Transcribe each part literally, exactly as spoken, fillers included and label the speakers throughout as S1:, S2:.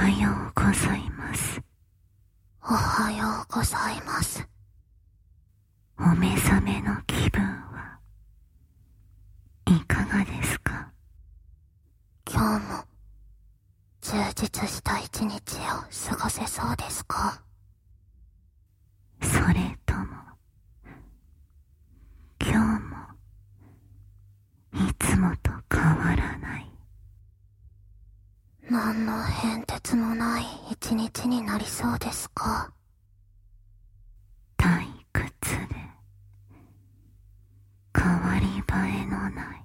S1: ようございます。
S2: おはようございます。
S1: お目覚めの気分はいかがですか？
S2: 今日も充実した一日を過ごせそうですか？
S1: それとも今日もいつもと変わらない
S2: 何の変哲もない一日になりそうですか？
S1: 退屈で変わり映えのない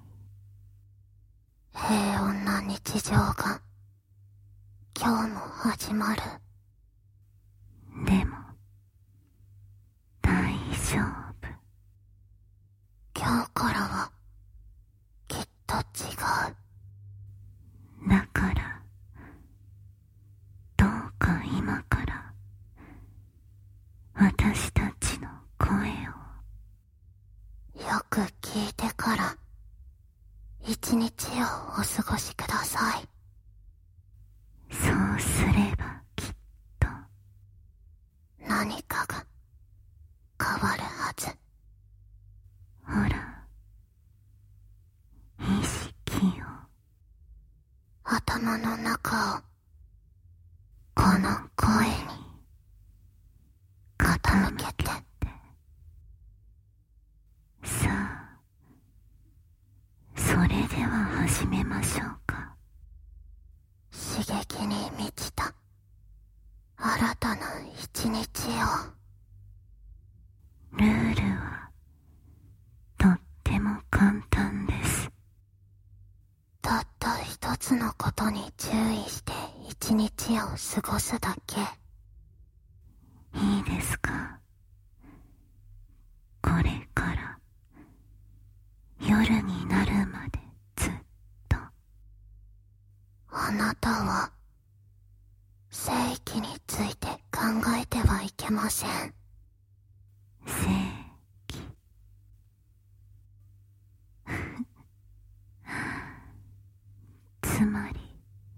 S2: 平穏な日常が今日も始まる。
S1: でも大丈夫。
S2: 今日からはきっと違う。
S1: だからどうか今から私たちの声を
S2: よく聞いてから一日をお過ごしください。
S1: そうすればきっと
S2: 何かが変わるはず。
S1: ほら、意識を
S2: 頭の中をこの声に傾けて。
S1: さあ、それでは始めましょうか。
S2: 刺激に満ちた新たな一日を。
S1: ルールはとっても簡単です。
S2: たった一つのことに注意して一日を過ごすだけ。
S1: いいですか？これから夜になるまでずっと
S2: あなたは正義について考えてはいけません。
S1: 正義つまり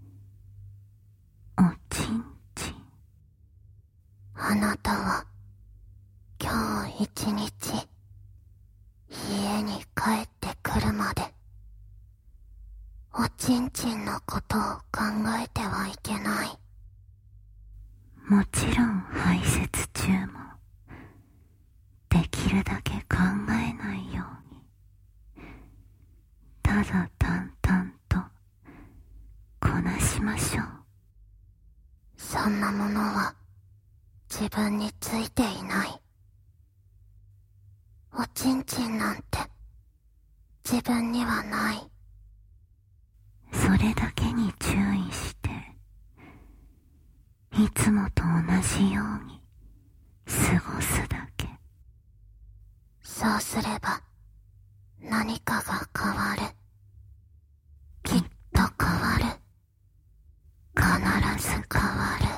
S1: おちんちん。
S2: あなたは今日一日家に帰ってくるまでおちんちんのことを考えてはいけない。
S1: もちろん排泄中もできるだけ考えないようにただ淡々とこなしましょう。
S2: そんなものは自分についていない。おちんちんなんて自分にはない。
S1: それだけに注意していつもと同じように過ごすだけ。
S2: そうすれば何かが変わる。きっと変わる。必ず変わる。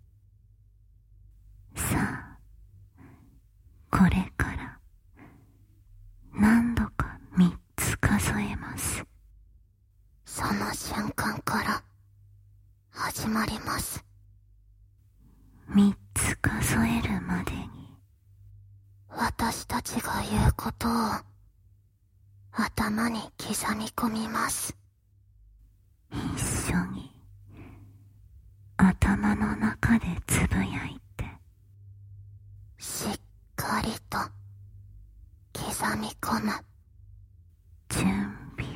S1: さあ、これから何度か三つ数えます。
S2: その瞬間から始まります。
S1: 三つ数えるまでに
S2: 私たちが言うことを頭に刻み込みます。
S1: 一緒に頭の中でつぶやいて、
S2: しっかりと刻み込む。
S1: 準備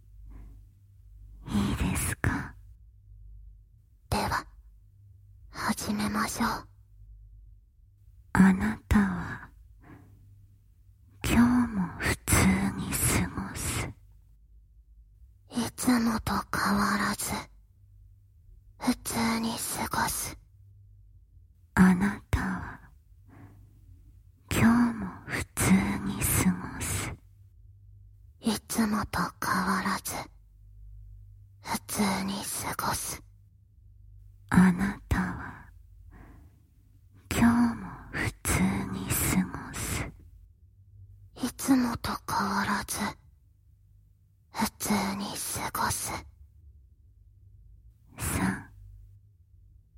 S1: はいいですか？
S2: では始めましょう。
S1: あなたは今日も普通に過ごす。
S2: いつもと変わらず普通に過ごす。
S1: あなたは今日も普通に過ごす。
S2: いつもと変わらず普通に過ごす。
S1: あなたは今日も普通に過ごす。
S2: いつもと変わらず普通に過ごす。
S1: さあ、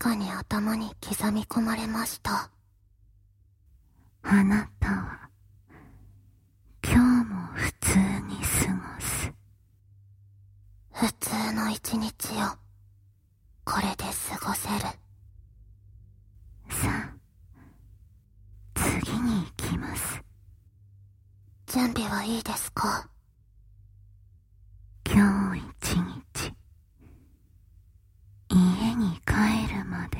S2: かに頭に刻み込まれました。
S1: あなたは今日も普通に過ごす。
S2: 普通の一日をこれで過ごせる。
S1: さあ、次に行きます。
S2: 準備はいいですか？
S1: 今日一日、家に帰るまで、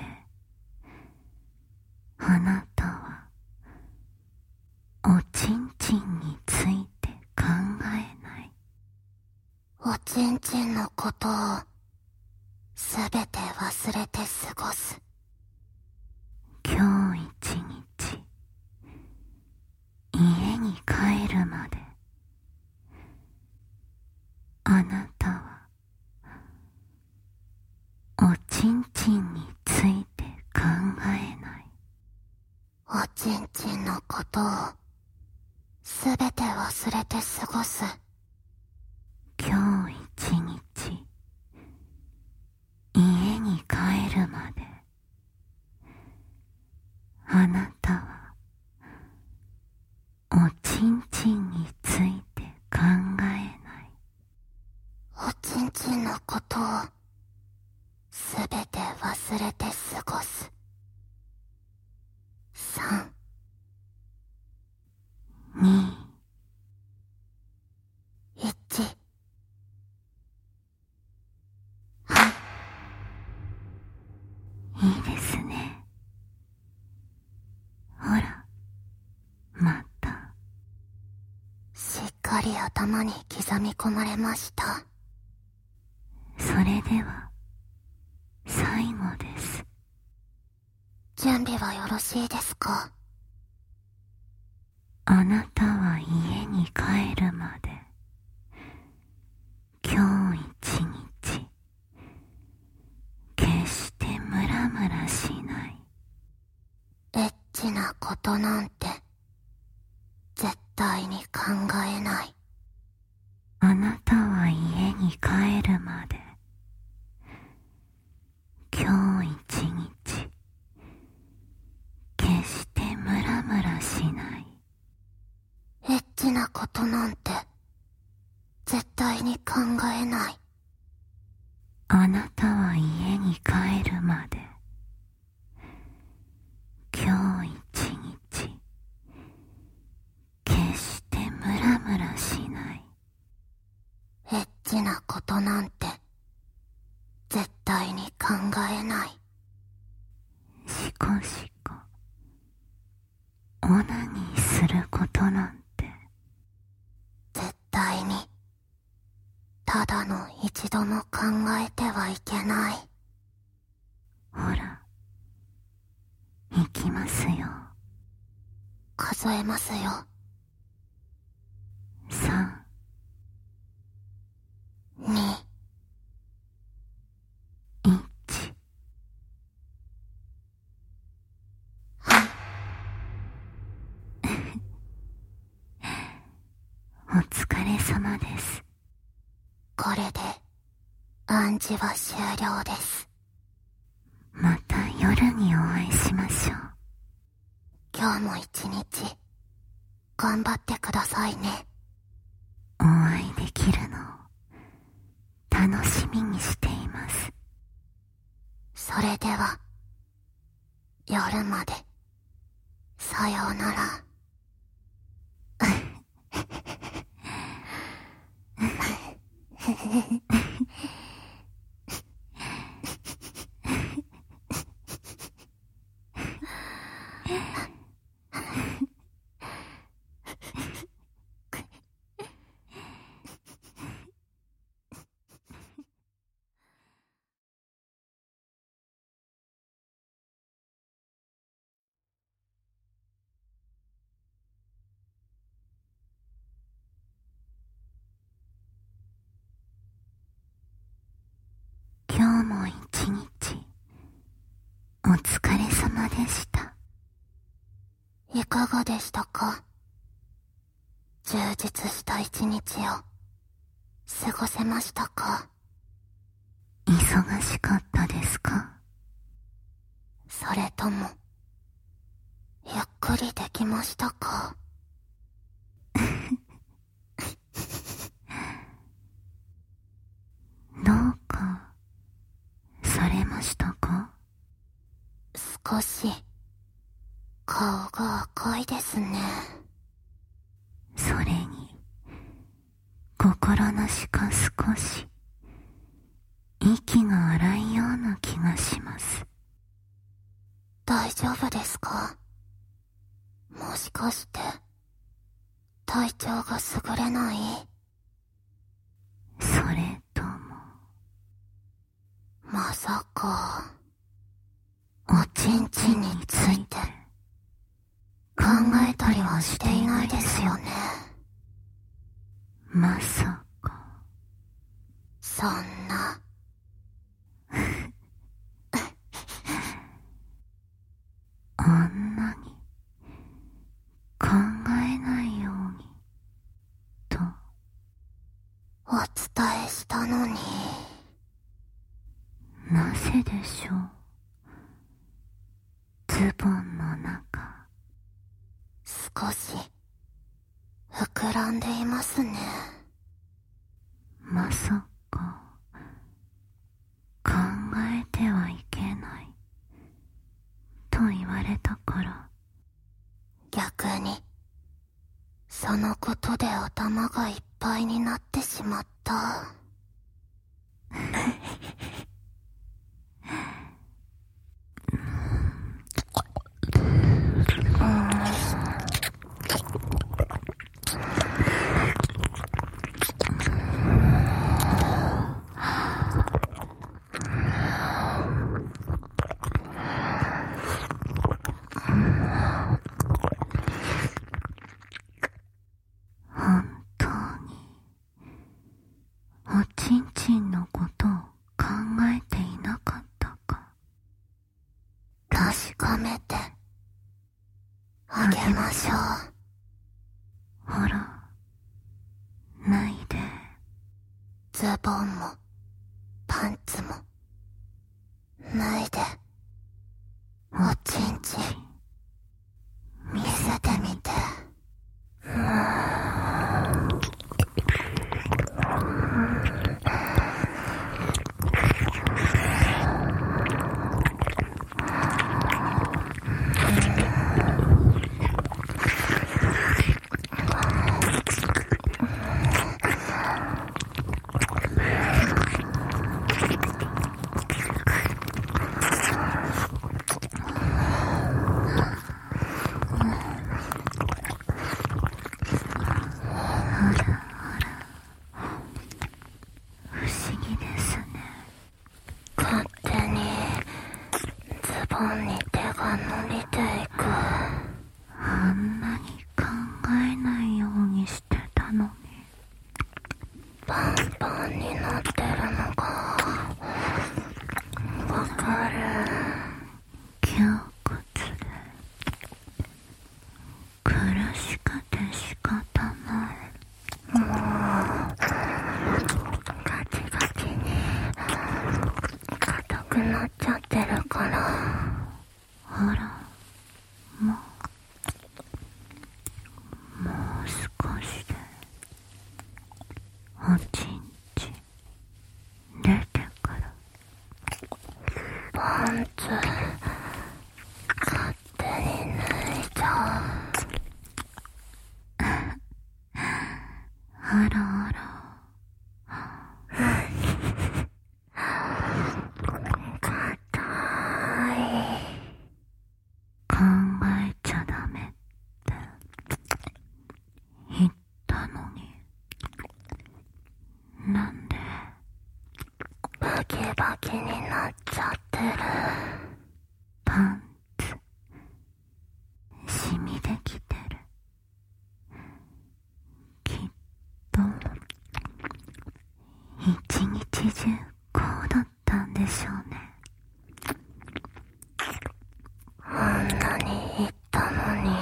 S1: あなたはおちんちんについて考えない。
S2: おちんちんのことをすべて忘れて過ごす。
S1: 今日一日、家に帰るまで、あなたはおちんちんについて考えない。
S2: おちんちんのことをすべて忘れて過ごす。
S1: 今日一日、家に帰るまで、あなたはおちんちんについて考えない。
S2: おちんちんのことをすべて忘れて過ごす。三、
S1: 二、
S2: 一。
S1: いいですね。ほら、また。
S2: しっかり頭に刻み込まれました。
S1: それでは、最後です。
S2: 準備はよろしいですか？
S1: あなたは家に帰るまで、今日一日、決してムラムラしない。
S2: エッチなことなんて絶対に考えない。
S1: あなたは家に帰るまで、今日一日、決してムラムラしない。
S2: エッチなことなんて絶対に考えない。
S1: あなたは家に帰るまで、今日一日、決してムラムラしない。
S2: エッチなことなんて絶対に考えない。
S1: しこしこ、オナニーすることなんて、
S2: 絶対にただの一度も考えてはいけない。
S1: ほら、行きますよ。
S2: 数えますよ。
S1: 三、
S2: 二、
S1: 一。お疲れ様です。
S2: これで暗示は終了です。
S1: また夜にお会いしましょう。
S2: 今日も一日頑張ってくださいね。
S1: お会いできるのを楽しみにしています。
S2: それでは夜までさようなら。
S1: 今日も一日、お疲れ様でした。
S2: いかがでしたか？充実した一日を過ごせましたか？
S1: 忙しかったですか？
S2: りできましたか？
S1: どうかされましたか？
S2: 少し顔が赤いですね。
S1: それに心なしか少し息が荒いような気がします。
S2: 大丈夫ですか？もしかして体調が優れない？
S1: それとも
S2: まさか
S1: おちんちんについて考えたりはしていないですよね。まさか
S2: そんな
S1: あんなに考えないようにと
S2: お伝えしたのに。
S1: なぜでしょう。ズボンの中
S2: 少し膨らんでいますね。
S1: まさか考えてはいけないと言われたから。
S2: 逆にそのことで頭がいっぱいになってしまった。
S1: 本当におちんちんのことを考えていなかったか
S2: 確かめてあげましょう。
S1: ほらないで。
S2: ズボンもパンツも脱いでおちんちん見せてみて。
S1: 不思議ですね。
S2: 勝手にズボンに手が伸びていく。
S1: あんなに考えないようにしてたのに。
S2: パンパンになってるのがわかる。
S1: 窮屈で苦しくて仕方ない。
S2: もうガチガチに硬くなっちゃってるから。
S1: ほらもうもう少しでおちんち出てくる。
S2: パンツ勝手に脱いじゃう。
S1: あらあら
S2: 硬い。
S1: 考えちゃダメって言ったのになんで。
S2: バキバキになっちゃってる。
S1: パンツ染みできてる。きっと一日中こうだったんでしょうね。
S2: あんなに言ったのに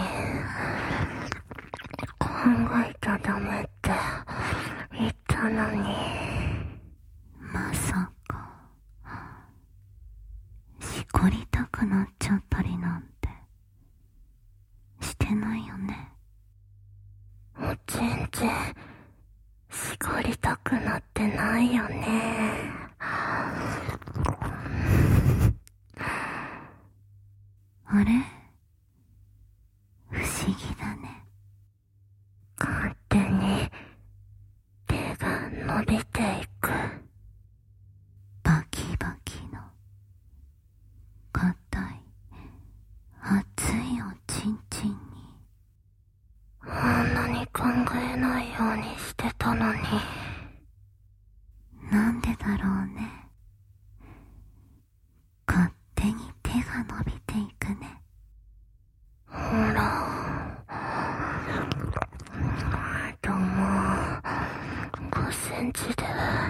S2: 考えちゃダメって言ったのに。
S1: まさかしこりたくなっちゃったりなんてしれ不思議だね。
S2: 勝手に手が伸びていく。
S1: バキバキの硬い熱いおちんちんに。
S2: あんなに考えないようにしてたのに。
S1: なんでだろうね。勝手に手が伸びていくね。
S2: ほら、でもごセンチで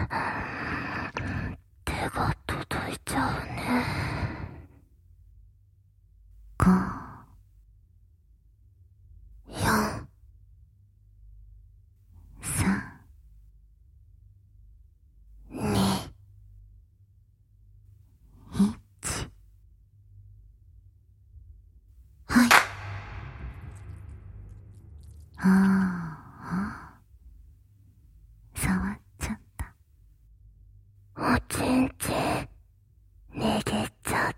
S2: 手が届いちゃうね。
S1: ご、
S2: よん、
S1: さん、
S2: に、
S1: いち。
S2: はい。
S1: ああ、触っちゃった。
S2: おちんちん握っちゃった。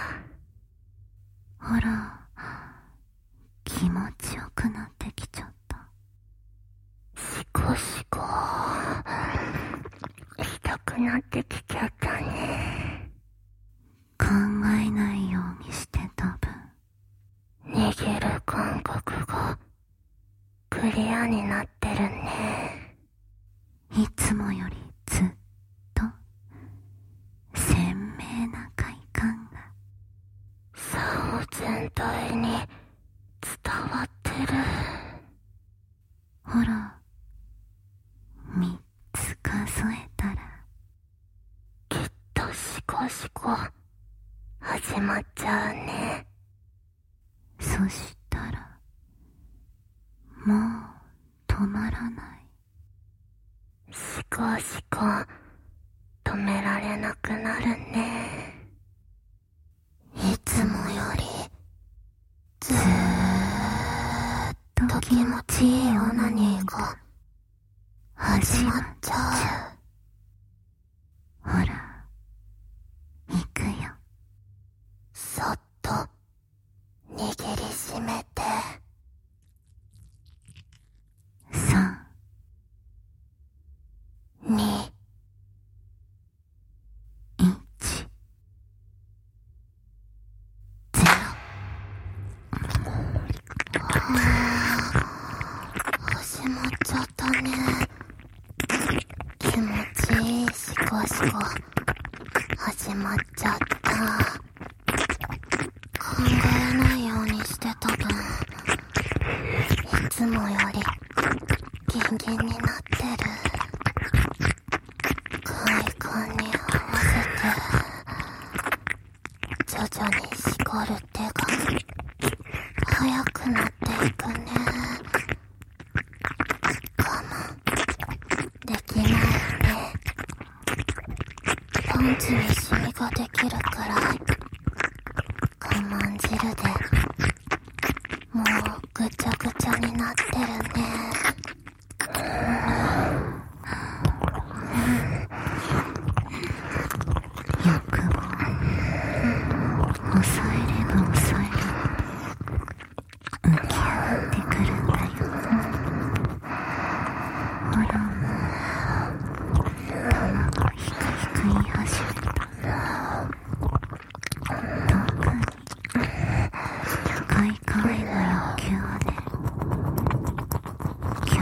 S1: ほら、気持ちよくなってきちゃった。
S2: シコシコしたくなってきちゃったね。
S1: 考えないようにしてた分、
S2: 握る感覚がクリアになってるね。
S1: いつもよりずっと鮮明な快感が
S2: 竿全体に伝わってる。
S1: ほら、三つ数えたら
S2: きっとシコシコ始まっちゃうね。
S1: そしたらもう止まらない。
S2: シコシコ止められなくなるね。いつもよりずーっと気持ちいいオナニーが始まっちゃ
S1: う。ほら、行くよ。
S2: そっと握りしめて。
S1: さん、
S2: に、
S1: いち、ゼロ。
S2: 始まっちゃったね。気持ちいいシコシコ始まっちゃった。考えないようにしてた分、いつもよりギンギンになってる。快感に合わせて徐々に絞る手が速くなっていくね。我慢できないね。パンツにシミができるくらい我慢汁でもうぐちゃぐちゃになってるね。
S1: 欲望抑えれば抑える浮き上がってくるんだよ。ほら、卵ひくひく言い始めた。特に快感への欲求はね、今日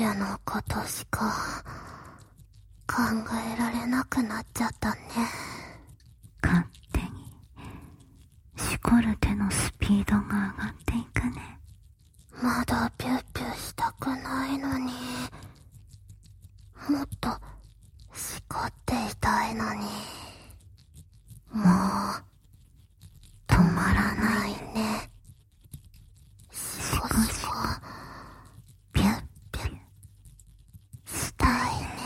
S2: 家のことしか考えられなくなっちゃったね。
S1: 勝手にしこる手のスピードが上がっていくね。
S2: まだピュッピュしたくないのに、もっとしこっていたいのに、もう止まらないね。しこしこピュッピュしたいね。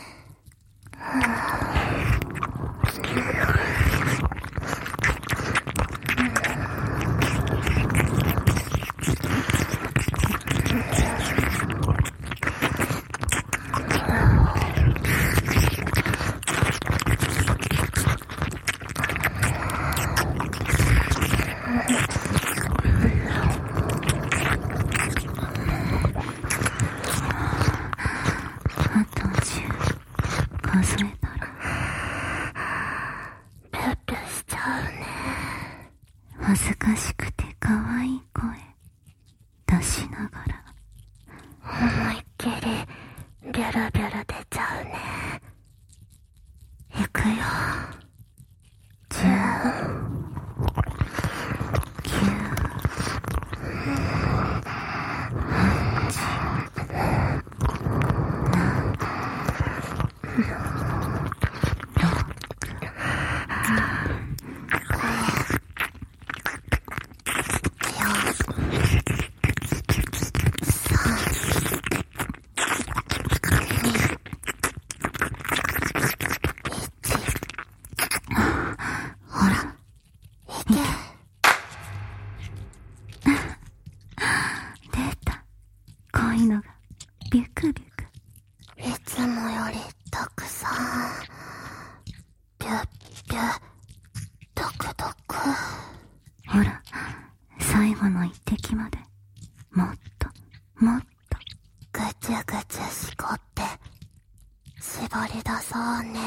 S1: あとじゅう数えたら
S2: ピュッピュしちゃうね。
S1: 恥ずかしくて可愛い声出しながら
S2: 思いっきりビュルビュル出ちゃうね。いくよ。
S1: じゅう、きゅう、はち、
S2: ほら、いけ。
S1: 出た。こういうのがビュクビュク。
S2: いつもよりたくさん。ピュッピュ、ドクドク。
S1: ほら、最後の一滴までもっともっと
S2: ぐちゅぐちゅしこって絞り出そうね。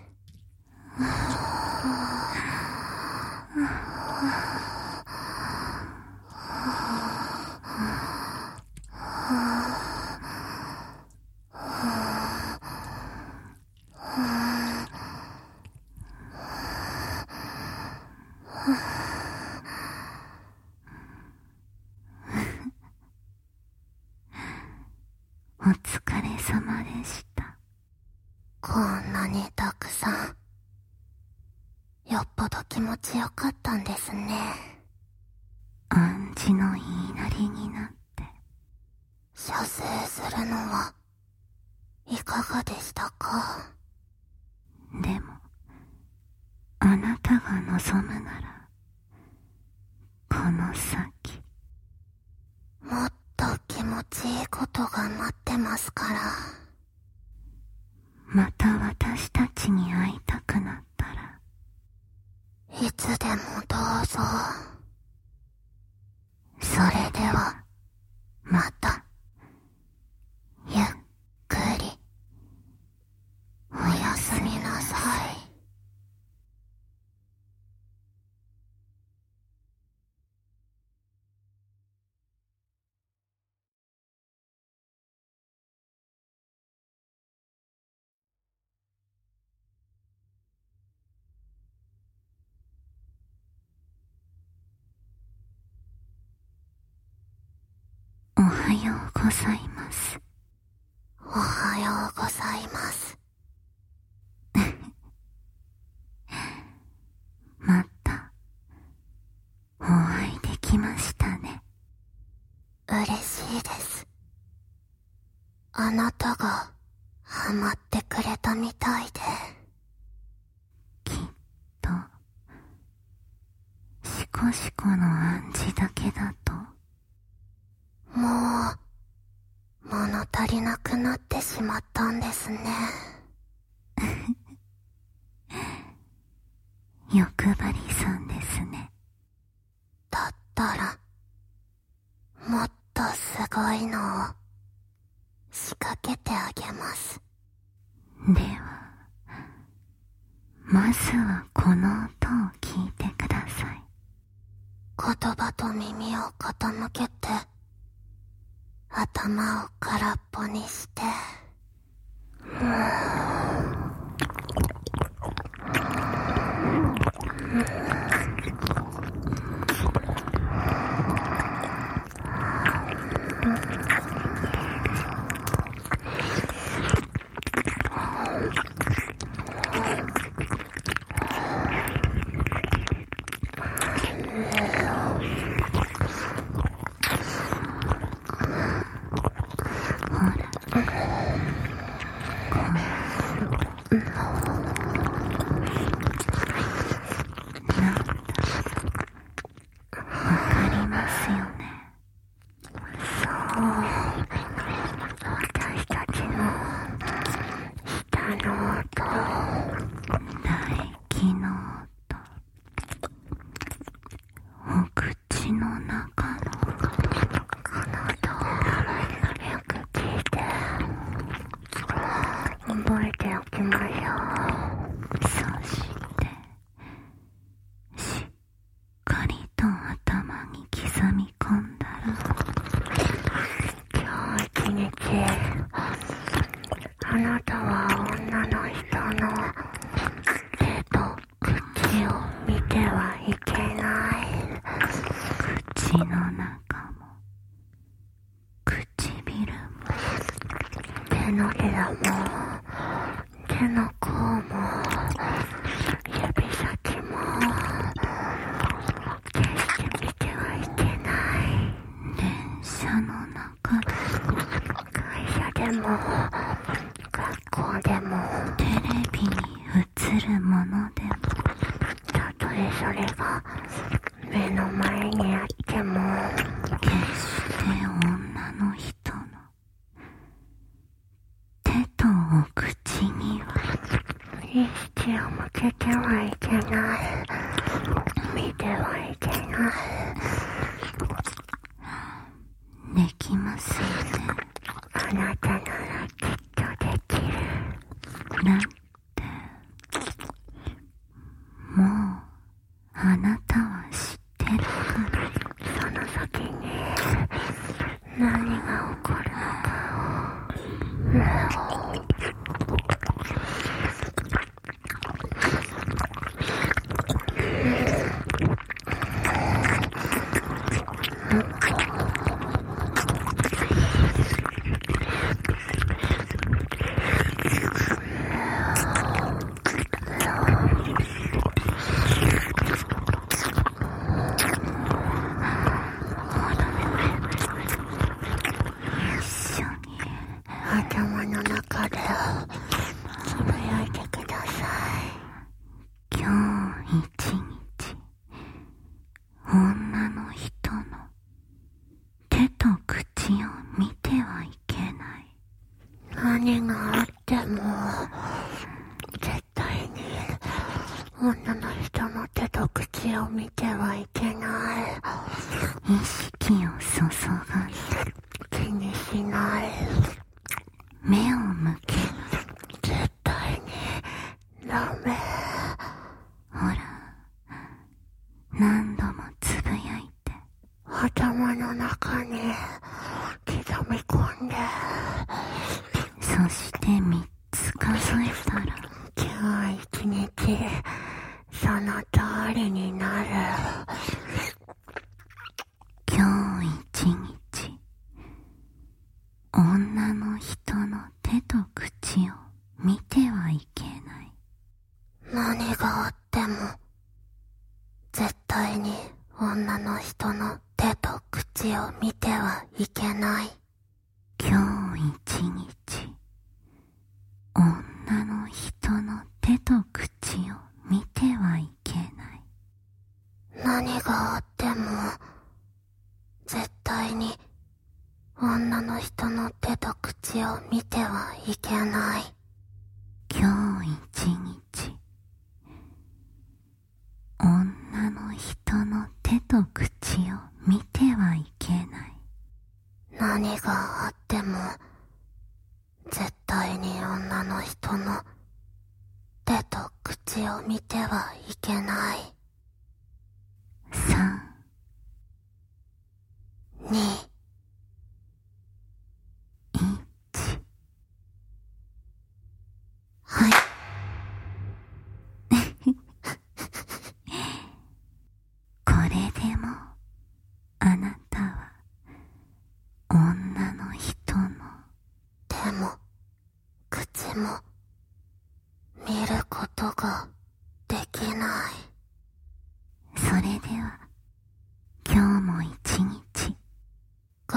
S1: お疲れ様でした。
S2: こんなにたくさん。よっぽど気持ちよかったんですね。
S1: 暗示の言いなりになって
S2: 射精するのはいかがでしたか？
S1: でもあなたが望むならこの先
S2: もっと気持ちいいことが待ってますから。
S1: また私たちに会いたくなったら
S2: いつでもどうぞ。それではまたゆっくりおやすみなさい。
S1: おはようございます。
S2: おはようございます。
S1: またお会いできましたね。
S2: 嬉しいです。あなたがハマってくれたみたいで。
S1: きっとシコシコの暗示だけだと
S2: もう物足りなくなってしまったんですね。
S1: 欲張りさんですね。
S2: だったらもっとすごいのを仕掛けてあげます。
S1: ではまずはこの音を聞いてください。
S2: 言葉と耳を傾けて頭を空っぽにして、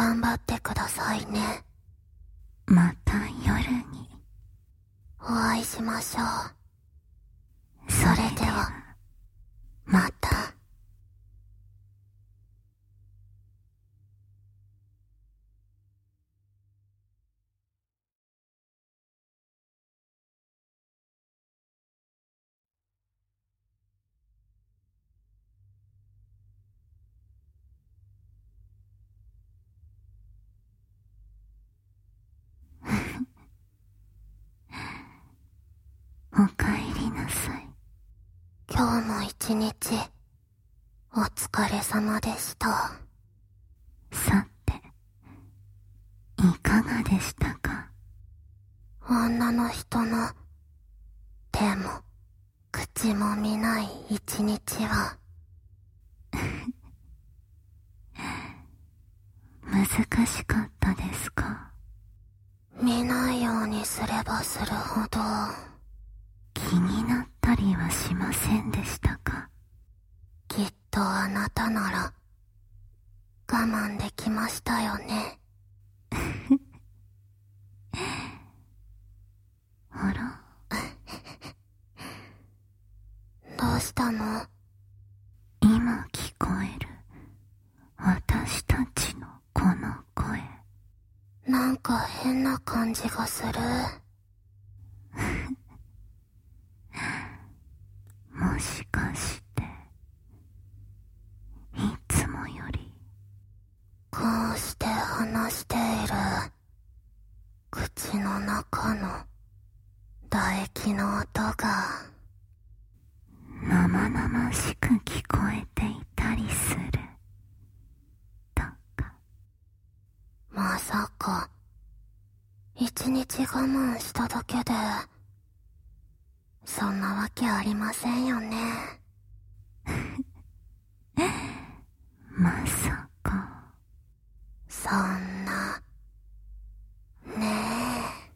S2: 頑張ってくださいね。
S1: また夜に
S2: お会いしましょう。
S1: それでは
S2: また。
S1: おかえりなさい。
S2: 今日も一日お疲れ様でした。
S1: さて、いかがでしたか？
S2: 女の人の手も口も見ない一日は
S1: 難しかったですか？
S2: 見ないようにすればするほど
S1: 気になったりはしませんでしたか？
S2: きっとあなたなら我慢できましたよね。
S1: あら
S2: どうしたの？
S1: 今聞こえる私たちのこの声、
S2: なんか変な感じがする。
S1: もしかしていつもより
S2: こうして話している口の中の唾液の音が
S1: 生々しく聞こえていたりするとか。
S2: まさか一日我慢しただけでそんなわけありませんよね。
S1: まさか。
S2: そんなねえ。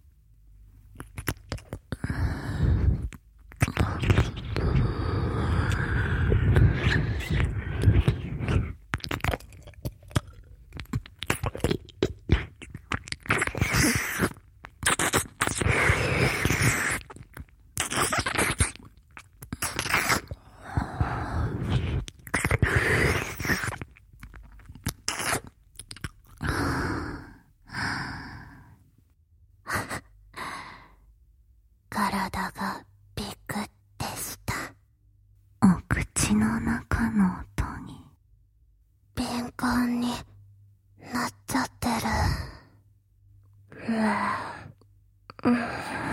S2: 体がビクってした。
S1: お口の中の音に
S2: 敏感になっちゃってる。ううん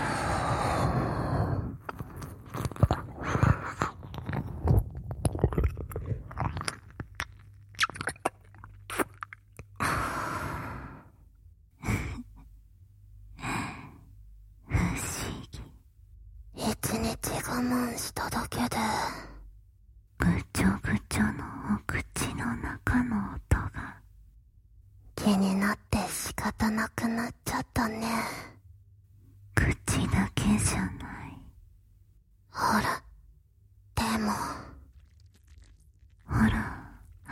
S2: 一日我慢しただけで
S1: ぐちょぐちょのお口の中の音が
S2: 気になって仕方なくなっちゃったね。
S1: 口だけじゃない。
S2: ほら、でも
S1: ほら、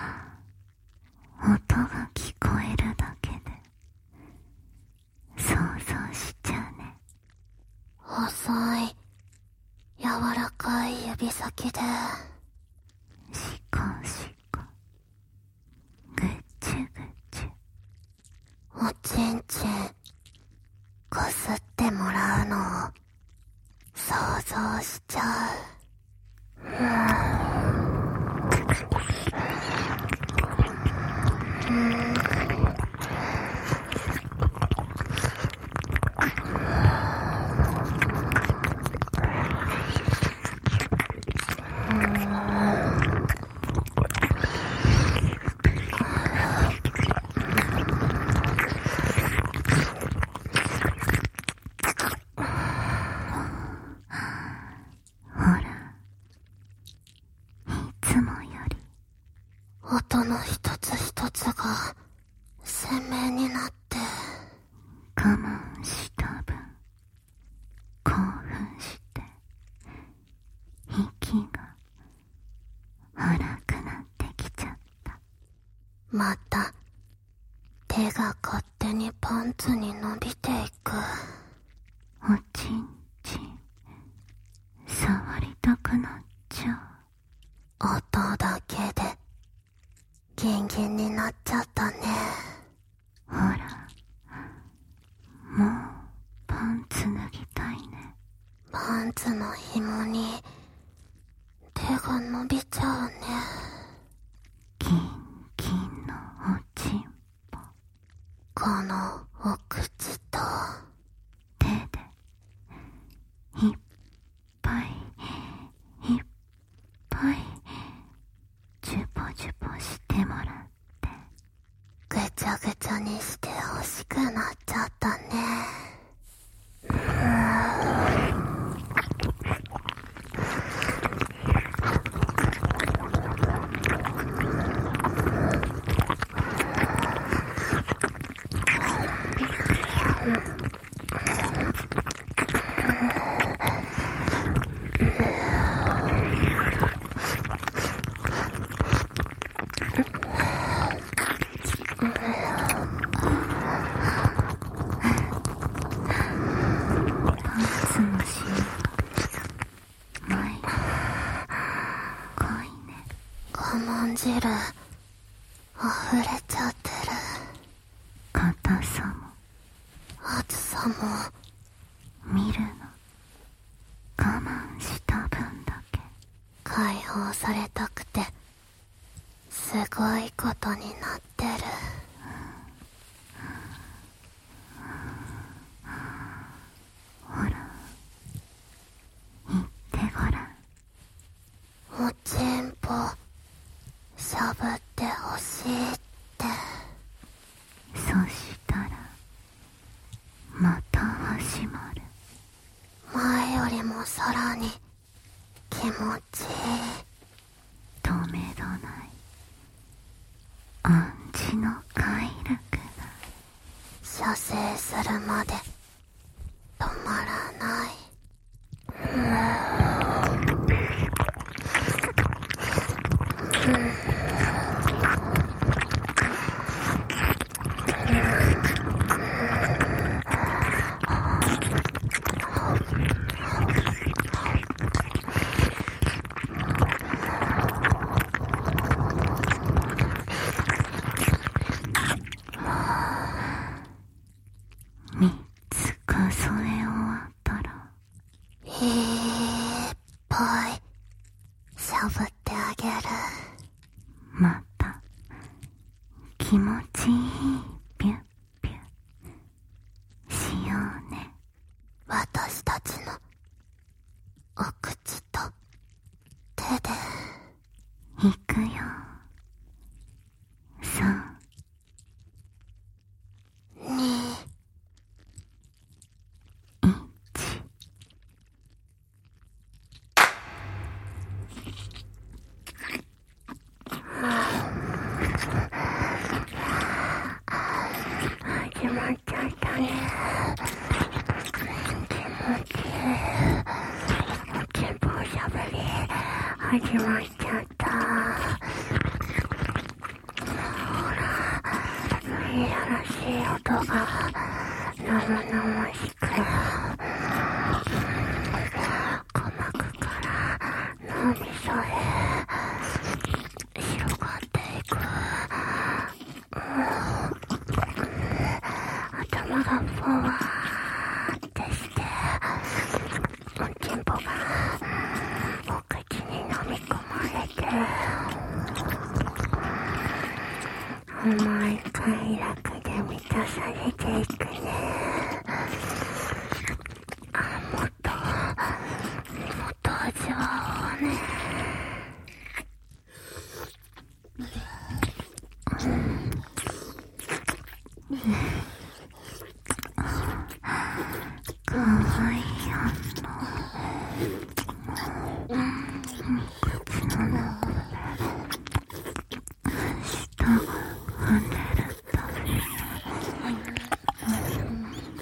S1: 音が聞こえるだけで想像しちゃうね。
S2: 細い柔らかい指先で
S1: しこしこ、ぐちゅぐちゅ、
S2: おちんちんこすってもらうのを想像しちゃう。うんが勝手にパンツに伸びていく。
S1: おちんちん触りたくなっちゃ
S2: う。音だけでギンギンになっちゃったね。
S1: ほら、もうパンツ脱ぎたいね。
S2: パンツの紐に手が伸びちゃうね。
S1: キンキンのおちんぽ、
S2: このお口と
S1: 手でいっぱいいっぱいジュポジュポしてもらって、
S2: ぐちゃぐちゃにして欲しくなっちゃったね。汁溢れちゃってる。
S1: 硬さも
S2: 熱さも
S1: 見るの我慢した分だけ。
S2: 解放されたくてすごいことになってる。
S1: ほら言ってごらん。
S2: おちんぽしゃぶってほしいって。
S1: そしたらまた始まる。
S2: 前よりもさらに気持ちいい。
S1: 止めどない暗示の快楽が
S2: 射精するまで止まらない。
S1: 三つ数え終わったら
S2: いっぱいしゃぶってあげる。
S1: また気持ちいいピュッピュッしようね。
S2: 私たちのお口と手で
S1: いくよ。三
S2: に始まっちゃったね。気持ちいい。おちんぽおしゃぶり始まっちゃった。ほら、いやらしい音が生々しく鼓膜から脳みそへ広がっていく。頭がぽわーってしておちんぽがお口に飲み込まれて甘い快楽で満たされていくね。あ、もっともっと味わおうね。
S1: かわいい反応。口の中で舌が跳ねるたび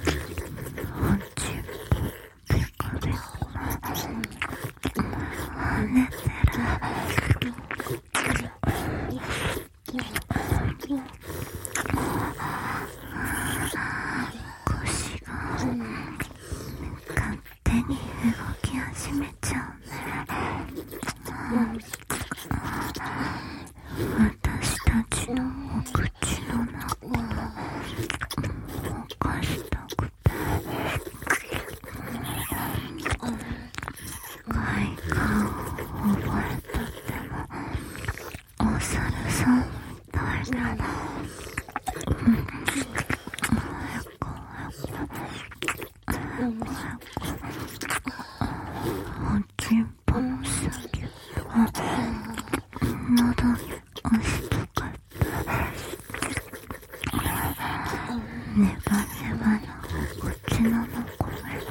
S1: ネバネバの口の中で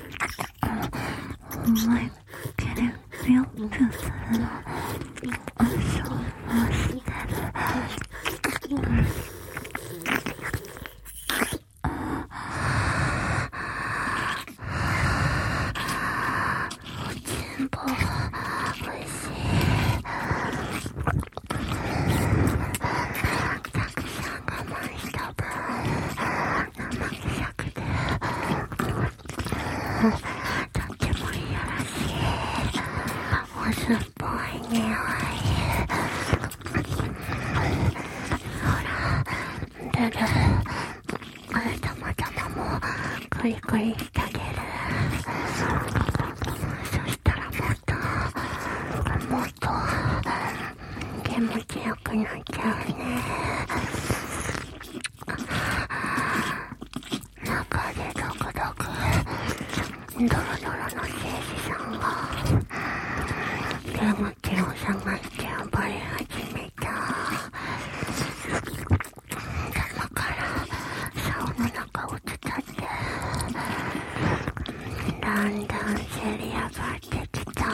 S1: 思いっきりぴょぴょするのそうはしてるおちんぽおいしいたくさん我慢した分生臭くてとってもいやらしいお酸っぱい匂いほらルルこれたまたまもクリクリしてあげるそしたらもっともっと気持ちよくなっちゃうね中でドクドクドロドロの刑事さんが気持ちを探して暴れ始めた頭から竿の中を伝ってだんだんせり上がってきた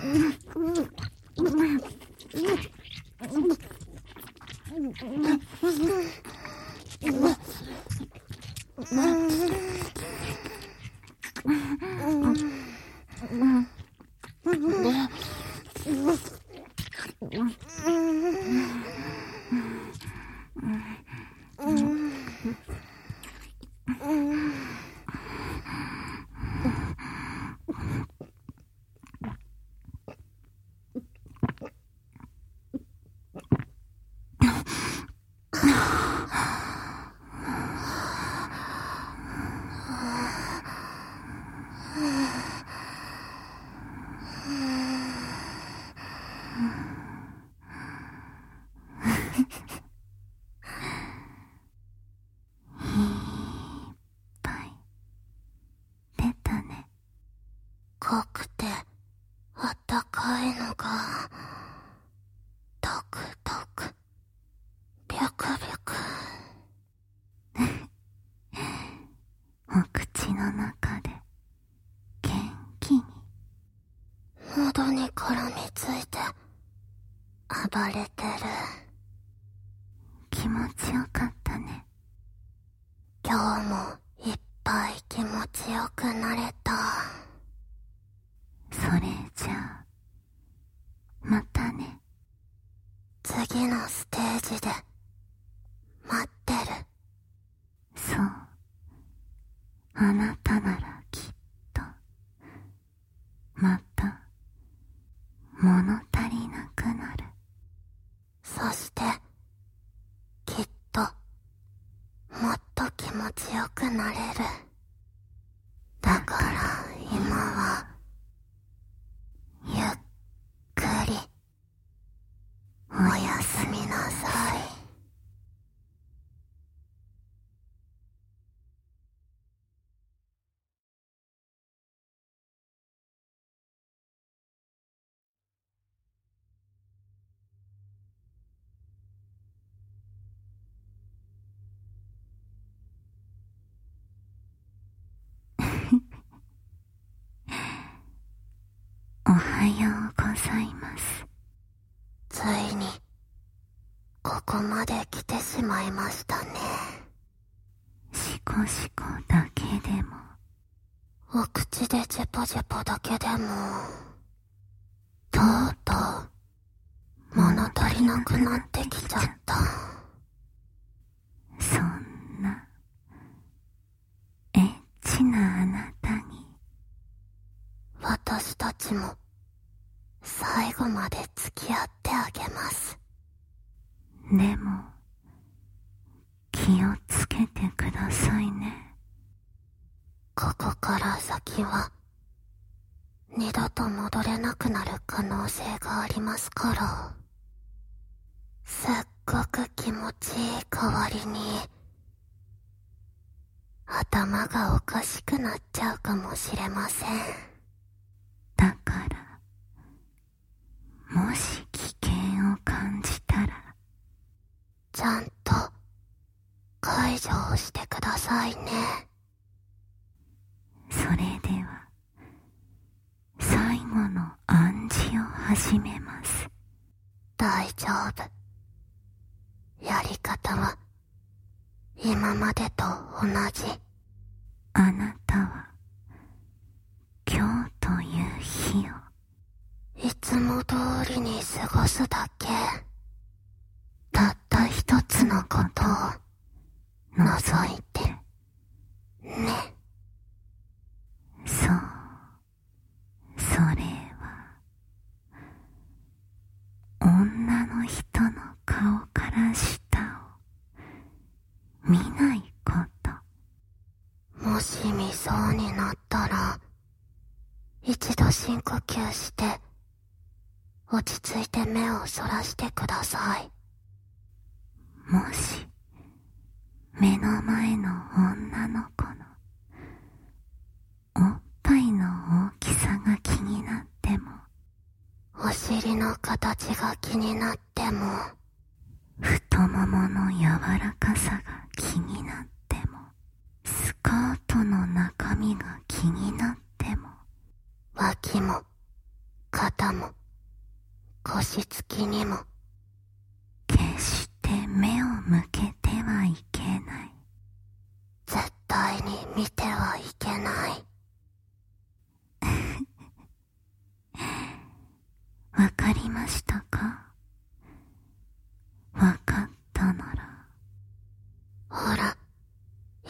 S2: うん。 濃くてあったかいのがトクトクビュクビュク
S1: お口の中で元気に
S2: 喉に絡みついて暴れてる。
S1: 気持ちよかったね。
S2: 今日もいっぱい気持ちよくなれた。
S1: それじゃあまたね。
S2: 次のステージで待ってる。
S1: そう、あなたならきっとまた物足りなくなる。
S2: そしてきっともっと気持ちよくなれる。だから今はゆっくりおやすみなさい。
S1: おはようございます。
S2: ついにここまで来てしまいましたね。
S1: シコシコだけでも、
S2: お口でジェポジェポだけでも、とうとう物足りなくなってきちゃった。
S1: そんなエッチなあなたに
S2: 私たちも最後まで付き合ってあげます。
S1: でも気をつけてくださいね。
S2: ここから先は二度と戻れなくなる可能性がありますから。すっごく気持ちいい代わりに頭がおかしくなっちゃうかもしれません。
S1: だからもし危険を感じたら
S2: ちゃんと解除をしてくださいね。
S1: それでは最後の暗示を始めます。
S2: 大丈夫。やり方は今までと同じ。
S1: あなたは今日という日を
S2: いつも通りに過ごすだけ。たった一つのことを除いてね。
S1: そう、それは女の人の顔から下を見ないこと。
S2: もし見そうになったら一度深呼吸して落ち着いて目をそらしてください。
S1: もし目の前の女の子のおっぱいの大きさが気になっても、
S2: お尻の形が気になっても、
S1: 太ももの柔らかさが気になっても、スカートの中身が気になっても、
S2: 脇も肩も腰つきにも
S1: 決して目を向け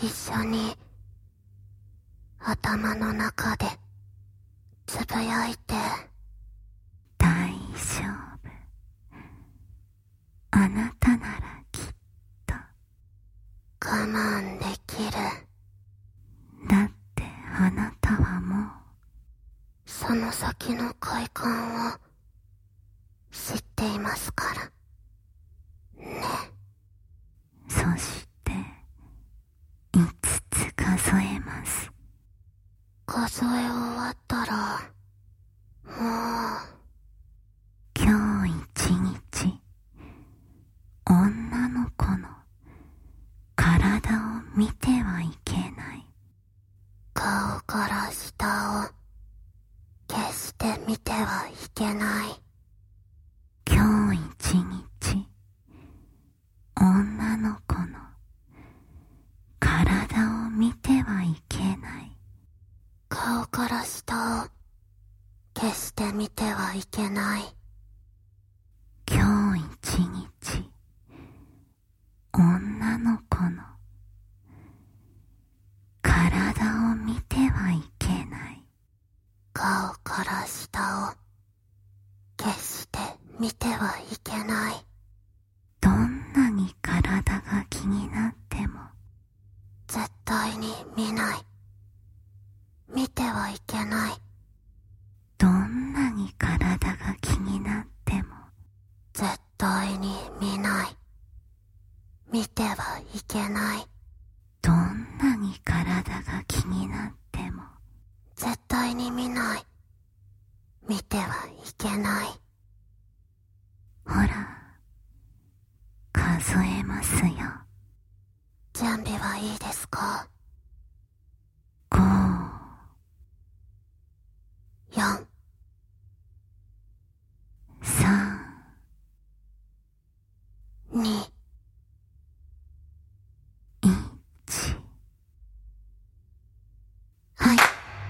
S2: 一緒に頭の中でつぶやいて、
S1: 大丈夫。あなたならきっと。
S2: 我慢できる。
S1: だってあなたはもう
S2: その先の快感を知っていますからね。
S1: そしていつつ数えます。
S2: 数え終わったらもう
S1: 今日一日女の子の体を見てはいけない。
S2: 顔から下を決して見てはいけない。
S1: 今日一日女の子の体を見てはいけない。
S2: 顔から下を決して見てはいけない。
S1: 今日一日女の子の体を見てはいけない。
S2: 顔から下を決して見てはいけない。
S1: どんなに体が気になっても
S2: 絶対に見ない。見てはいけない。
S1: どんなに体が気になっても
S2: 絶対に見ない。見てはいけない。
S1: どんなに体が気になっても
S2: 絶対に見ない。見てはいけない。
S1: ほら、数えますよ。
S2: 準備はいいですか？
S1: ご、
S2: よん、
S1: さん、
S2: に、
S1: いち。
S2: はい。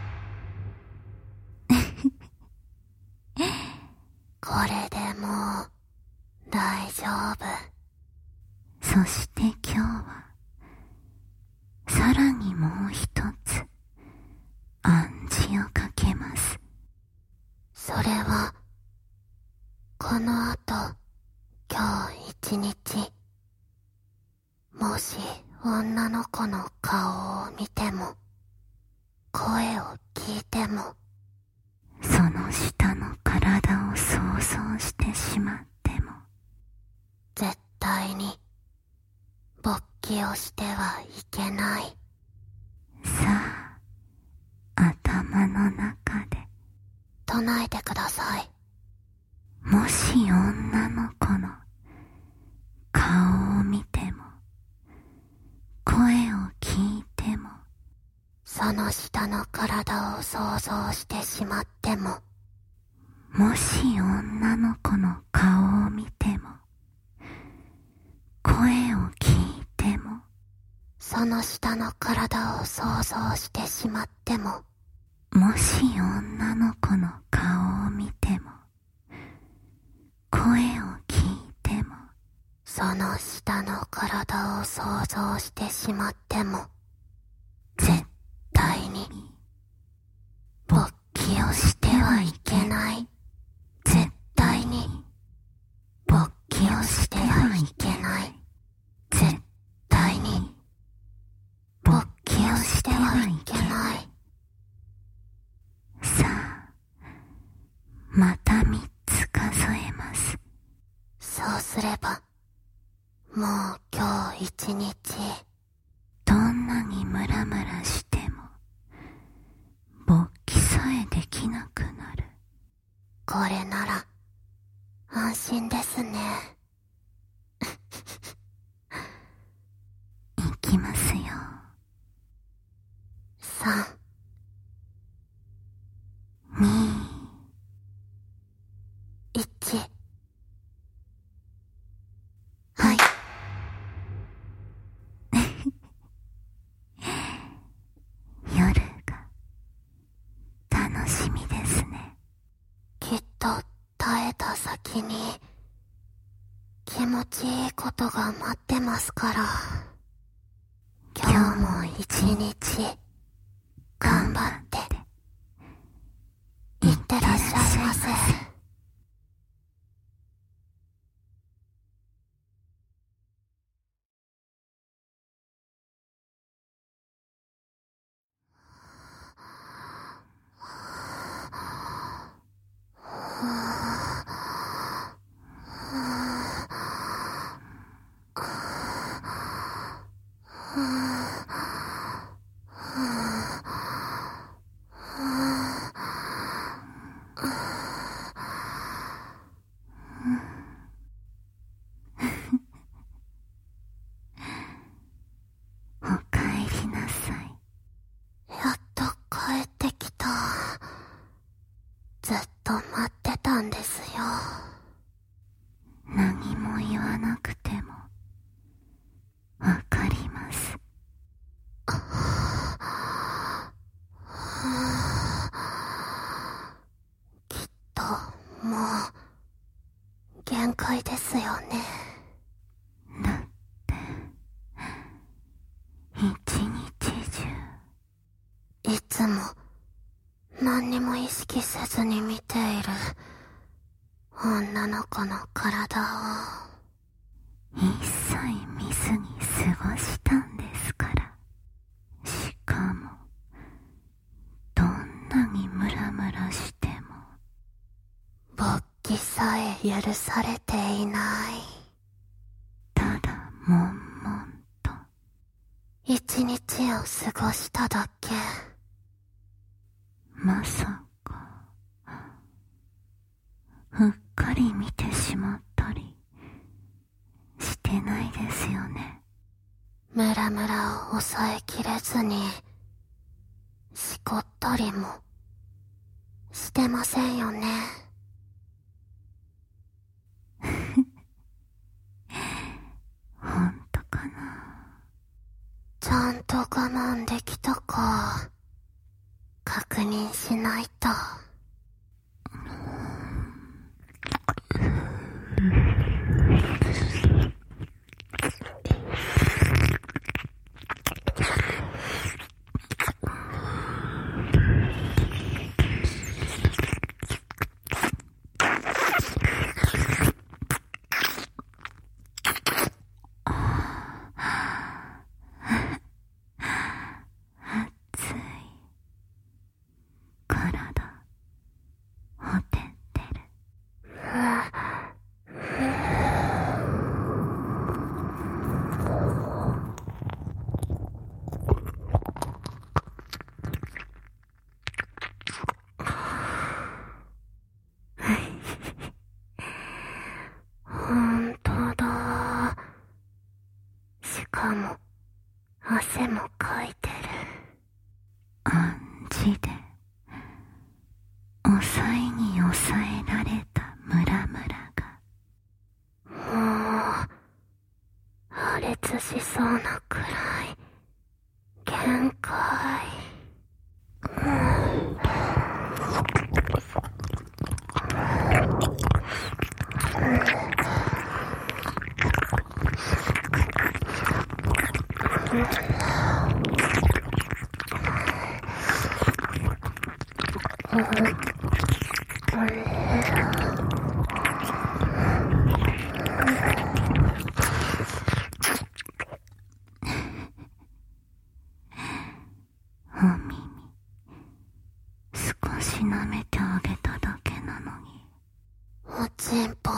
S2: これでもう大丈夫。
S1: そして今日はさらにもう一つ暗示をかけます。
S2: それはこの後今日一日、もし女の子の顔を見ても声を聞いても
S1: その下の体を想像してしまっても
S2: 絶対に勃起をしてはいけない。
S1: さあ、頭の中で
S2: 唱えてください。
S1: もし女の子の顔を見ても声を聞いても
S2: その下の体を想像してしまっても、
S1: もし女の子の顔を見ても声を聞いても
S2: その下の体を想像してしまっても、
S1: もし女の子の顔を見ても声を聞いても
S2: その下の体を想像してしまっても
S1: 絶
S2: 絶対に勃起をしてはいけない。絶対に勃起をしてはいけない。絶対に勃起をしてはいけない。
S1: さあ、また三つ数えます。
S2: そうすればもう今日一日
S1: どんなにムラムラしても勃起さえできなくなる。
S2: これなら安心ですね。
S1: いきますよ。
S2: さん、
S1: に、
S2: いち。はい。
S1: 夜が楽しみですね。
S2: きっと耐えた先に気持ちいいことが待ってますから。
S1: 今
S2: 今日も一日頑張っていってらっしゃいませ。
S1: おかえりなさい。
S2: やっと帰ってきた。ずっと待ってたんですよ。
S1: 何も言わなくてもわかります。
S2: きっともう限界ですよね。
S1: だって一日中
S2: いつも何にも意識せずに見ている女の子の体を
S1: 一切見ずに過ごしたんですから。しかもどんなにムラムラしても
S2: 勃起さえ許されていない。
S1: ただ悶々と
S2: 一日を過ごしただけ。
S1: まさかうっかり見てしまったりしてないですよね。
S2: ムラムラを抑えきれずにしこったりもしてませんよね。
S1: ほんとかな。
S2: ちゃんと我慢できたか確認しないと。
S1: 熱い体ほてってる。
S2: ほんとだ。しかも汗もかいてる。
S1: 暗示で抑えに抑えられたムラムラが
S2: もう破裂しそうなくらい限界。
S1: お耳少し舐めてあげただけなのに。
S2: おちんぽ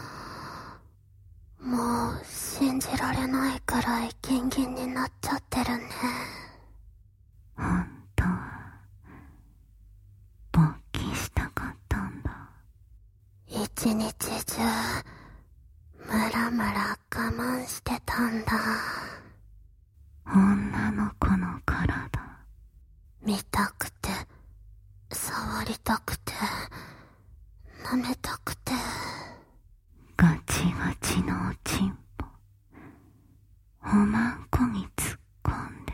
S2: もう信じられないくらいギンギンになっちゃってるね。
S1: ほんとは勃起したかったんだ。
S2: 一日中ムラムラ我慢してたんだ。
S1: 女の子の体
S2: 見たくて触りたくて舐めたくて。
S1: ガチガチのおちんぽおまんこに突っ込んで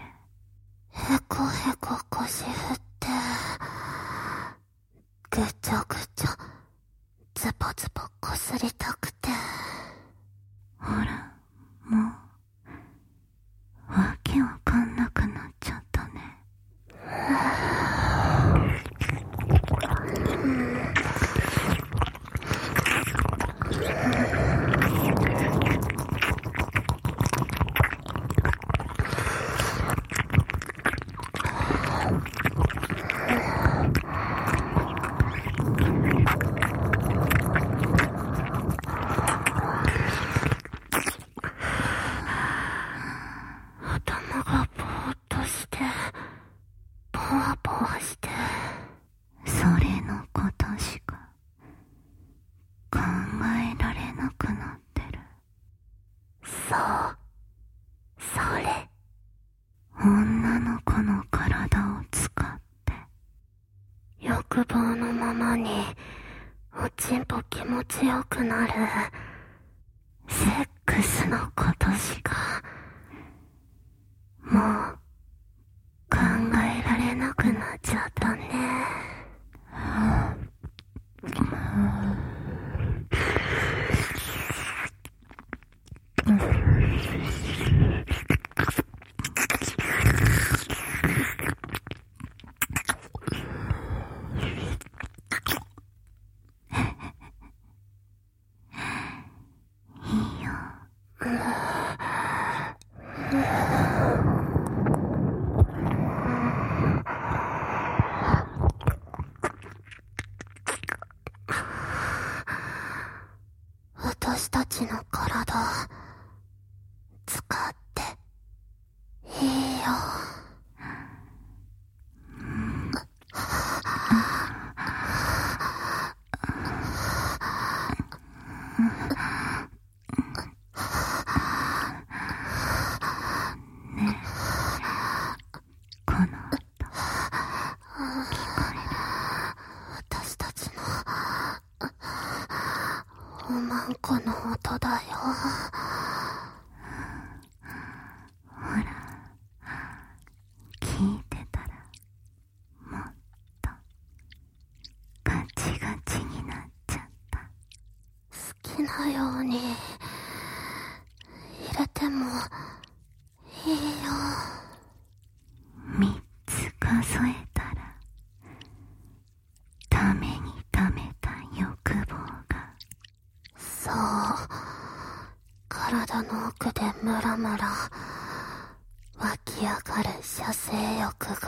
S1: 女の子の体を使って
S2: 欲望のままにおちんぽ気持ちよくなるセックスのことしかもう考えられなくなっちゃったね。私たちの体使っていいよ。
S1: この
S2: 私たちのおまんこの音だよ。
S1: ほら聞いてたらもっとガチガチになっちゃった。
S2: 好きなように入れてもいいよ。
S1: 三つ数えたらためにためた欲望が
S2: そう、体の奥でムラムラ湧き上がる射精欲が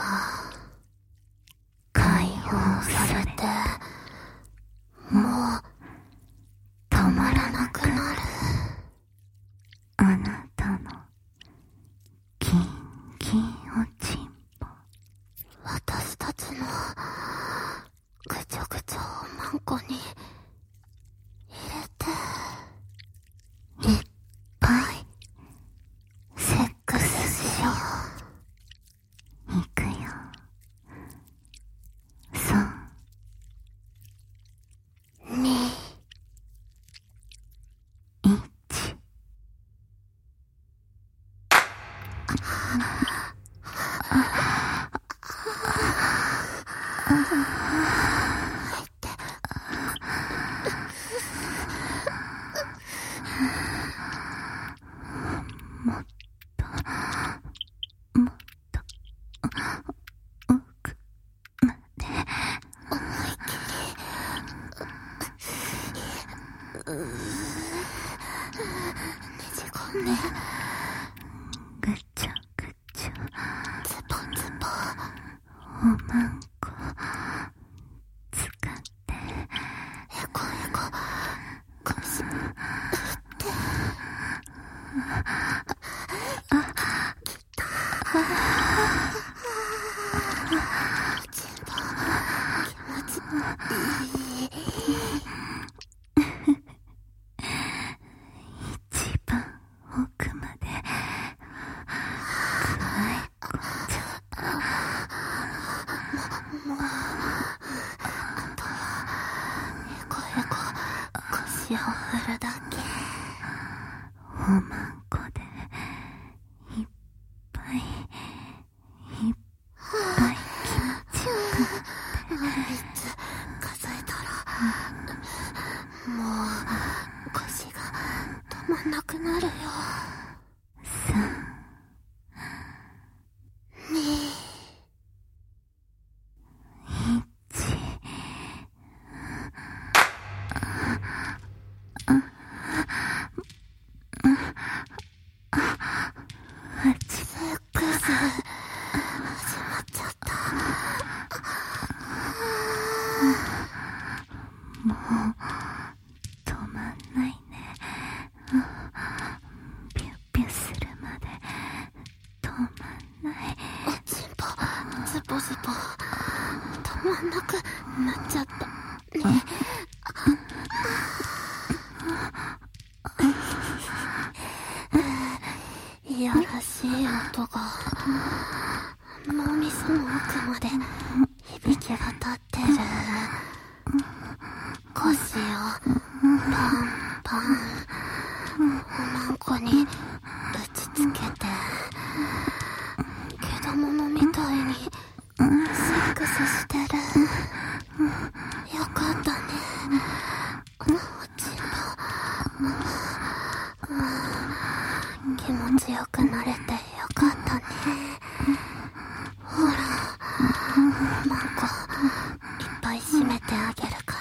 S2: 解放されてもう止まらなくなる。
S1: あなたのキンキンおちんぽ、
S2: 私たちのぐちょぐちょおまんこに入れていっぱいセックスしよ
S1: いくよ。三
S2: に
S1: 一。もっともっと奥まで
S2: 思い切りねじ込んで
S1: ぐちょぐちょ
S2: ズボズボ
S1: おまんこ使って
S2: エコエコ腰振ってきたおちんぽ気持ちいい。
S1: 一番奥までくわえこんじゃった。
S2: もうあとはエコエコ腰を振るだけ。
S1: おまんこでいっぱいいっぱい気持ちよくなって
S2: みっつ数えたらもう腰が止まんなくなるよ。
S1: 三
S2: に
S1: 一。
S2: セックス始まっちゃった。
S1: もう止まんないね。ピュッピュするまで止まんない。
S2: おちんぽズボズボ止まんなくなっちゃったね。いやらししい音が脳みその奥まで響き渡ってる。腰をパンパンおまんこに打ちつけて、けどものみたいにセックスしてる。よかったね、おちんぽ。気持ちよくなれてよかったね。ほら、マンコいっぱい締めてあげるから、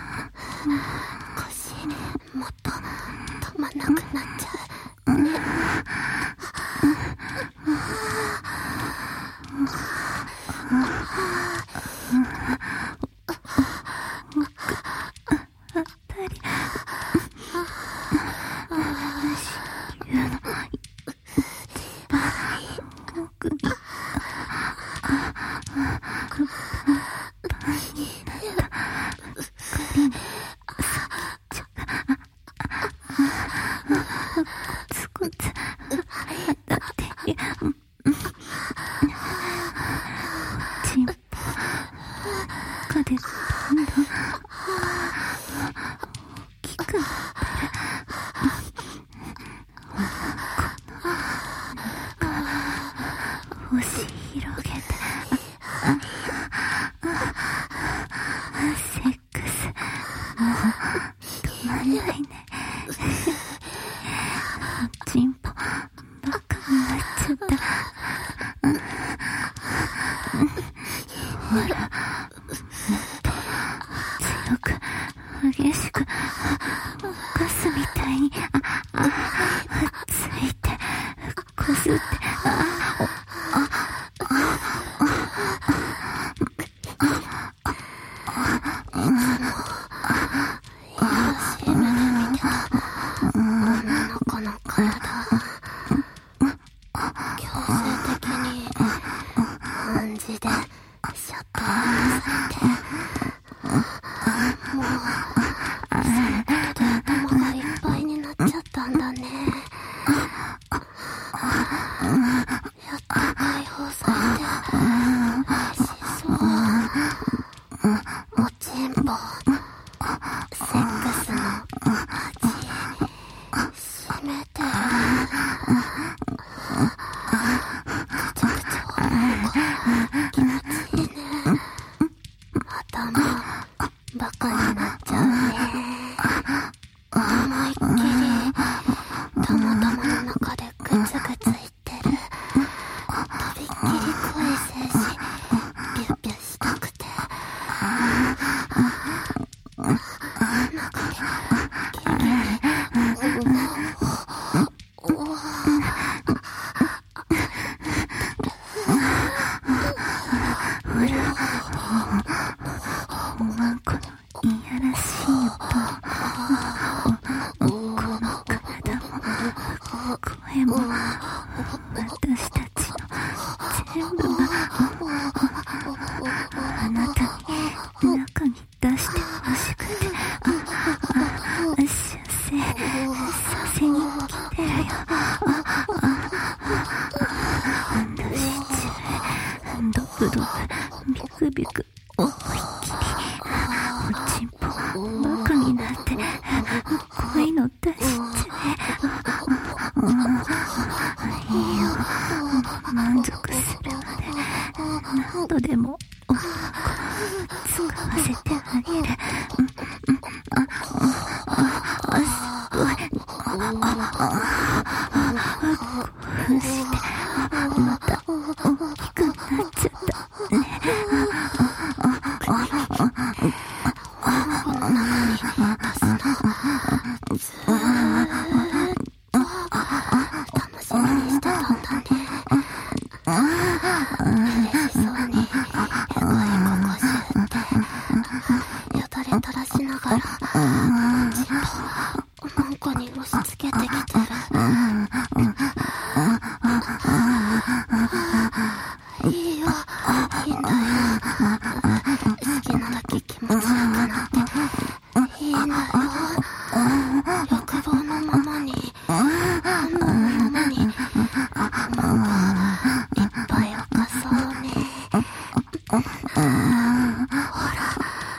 S2: 腰もっと止まんなくなっちゃうね。 押し付けてきてる。 いっぱい犯そうね。ほら。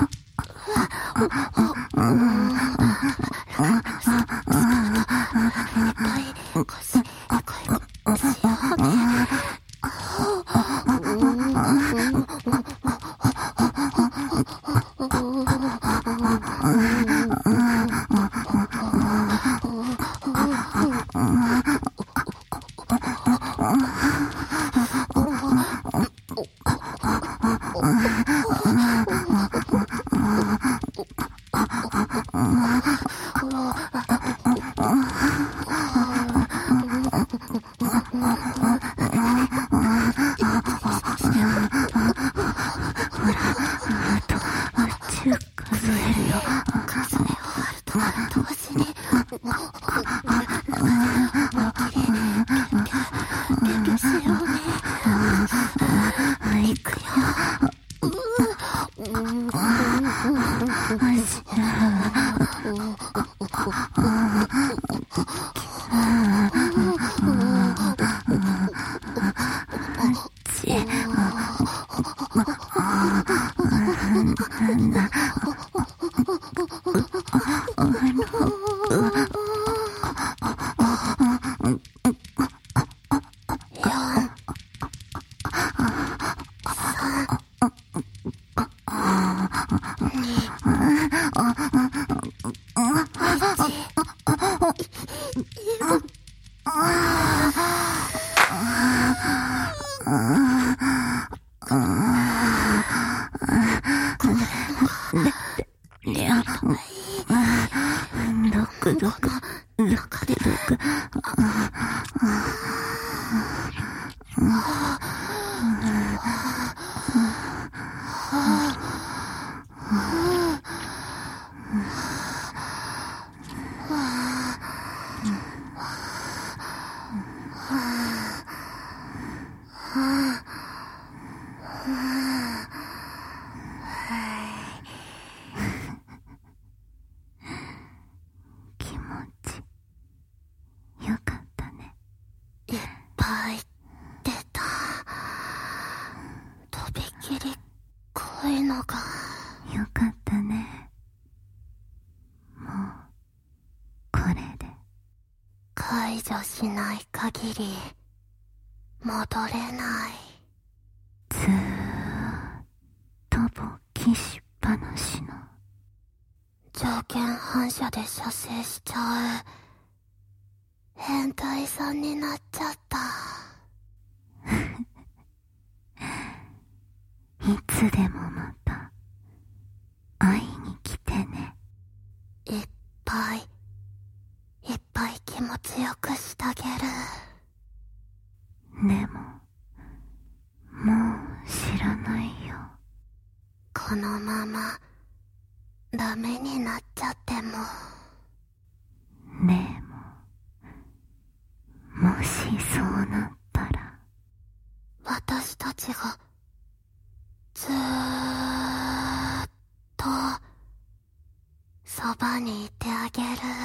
S2: 解除しない限り戻れない。
S1: ずーっと勃起しっぱなしの
S2: 条件反射で射精しちゃう変態さんになっちゃった。
S1: いつでもまた会いに来てね。
S2: いっぱいいっぱい気持ちよくしてあげる。
S1: でももう知らないよ。
S2: このままダメになっちゃっても。
S1: でももしそうなったら
S2: 私たちがずーっとそばにいてあげる。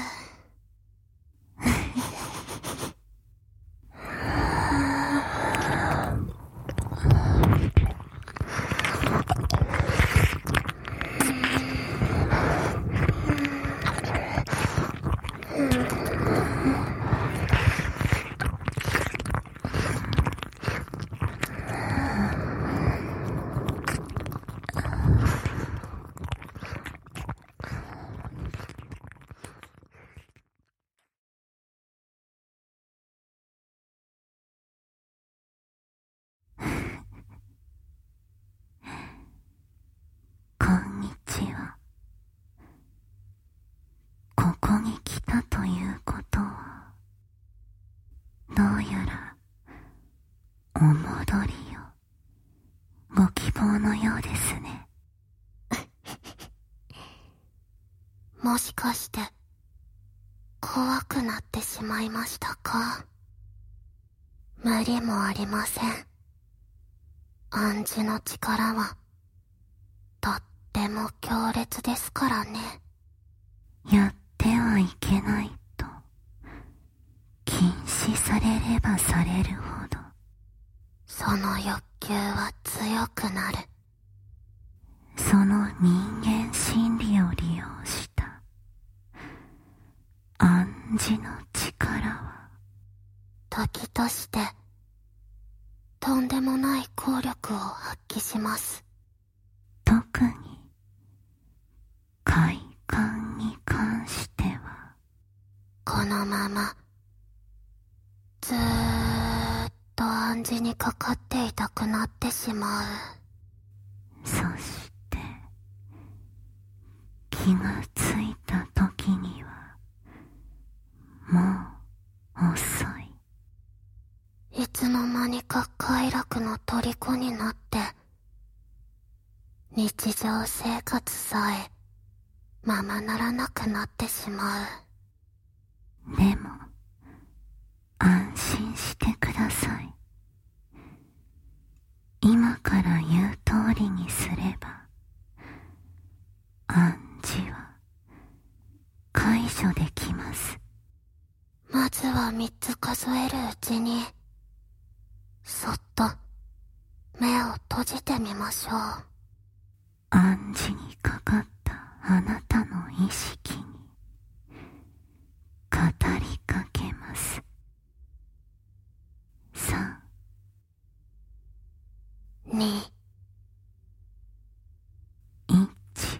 S1: こんにちは。ここに来たということはどうやらお戻りよご希望のようですね。
S2: もしかして怖くなってしまいましたか？無理もありません。暗示の力はとっても強烈ですからね。
S1: やってはいけないと禁止されればされるほ
S2: その欲求は強くなる。
S1: その人間心理を利用した暗示の力は
S2: 時としてとんでもない効力を発揮します。
S1: 特に快感に関しては
S2: このままずーっと暗示にかかっていたくなってしまう。
S1: そして気がついた時にはもう遅い。
S2: いつの間にか快楽の虜になって日常生活さえままならなくなってしまう。
S1: でも安心してください。今から言う通りにすれば暗示は解除できます。
S2: まずは三つ数えるうちにそっと目を閉じてみましょう。
S1: 暗示にかかったあなたの意識に語りかけます。三、
S2: 二、
S1: 一。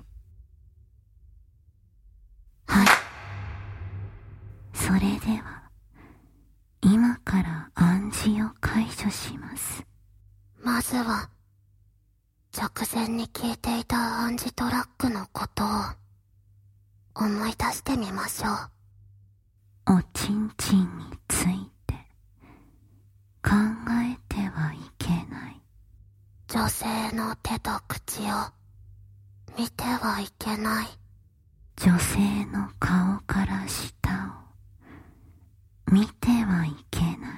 S1: はい。それでは今から暗示を解除します。
S2: まずは直前に聞いていた暗示トラックのことを思い出してみましょ
S1: う。おちんちんについて考えてはいけない。
S2: 女性の手と口を見てはいけない。
S1: 女性の顔から下を見てはいけない。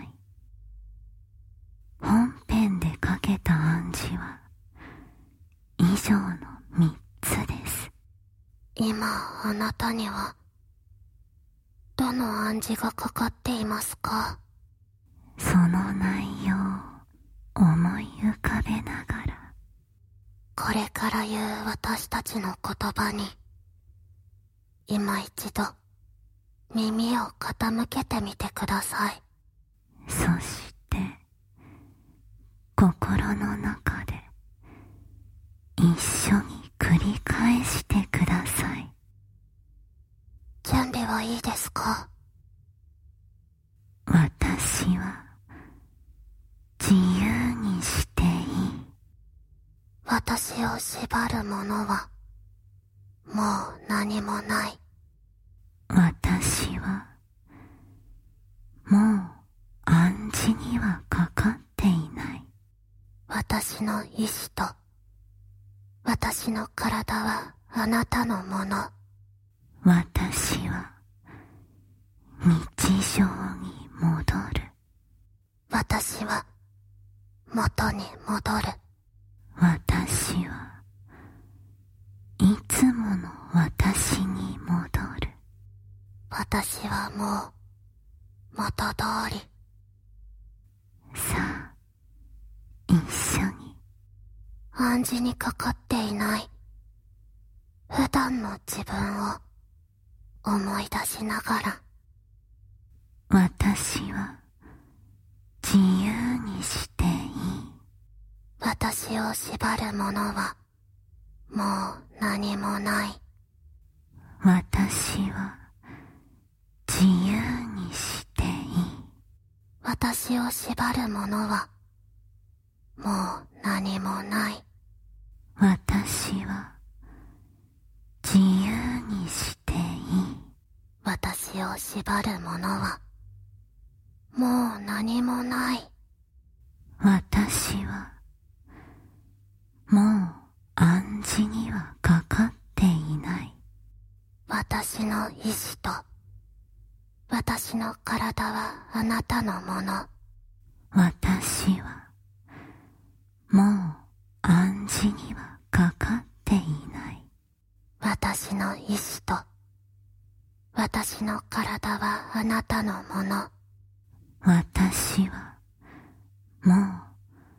S1: 本編でかけた暗示は以上の三つです。
S2: 今あなたにはどの暗示がかかっていますか？
S1: その内容を思い浮かべながら
S2: これから言う私たちの言葉に今一度耳を傾けてみてください。
S1: そして心の中で一緒に繰り返してください。
S2: 準備はいいですか？
S1: 私は自由にしていい。
S2: 私を縛るものはもう何もない。
S1: 私はもう暗示にはかかっていない。
S2: 私の意志と私の体はあなたのもの。
S1: 私は日常に戻る。
S2: 私は元に戻る。
S1: 私はいつもの私に戻る。
S2: 私はもう元通り。
S1: さあ、一緒に
S2: 暗示にかかっていない普段の自分を思い出しながら、
S1: 私は自由にしていい。
S2: 私を縛るものはもう何もない。
S1: 私は自由にしていい。
S2: 私を縛るものはもう何もない。
S1: 私は自由にしていい。
S2: 私を縛るものはもう何もない。
S1: 私はもう暗示にはかかっていない。
S2: 私の意志と私の体はあなたのもの。
S1: 私はもう暗示にはかかっていない。
S2: 私の意志と私の体はあなたのもの。
S1: 私はもう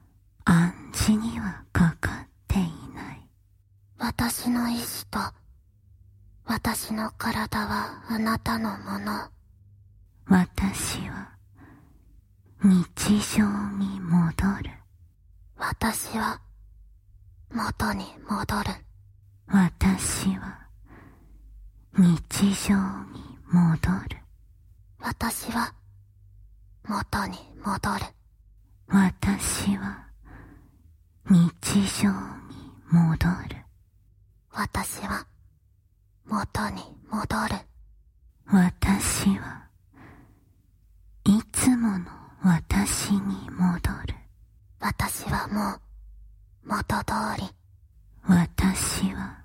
S2: 私の意志と私の体はあなたのもの。
S1: 私は日常に戻る。
S2: 私は元に戻る。
S1: 私は日常に戻る。
S2: 私は元に戻る。
S1: 私は日常に戻る。
S2: 私は元に戻る。
S1: 私はいつもの私に戻る。
S2: 私はもう元通り。
S1: 私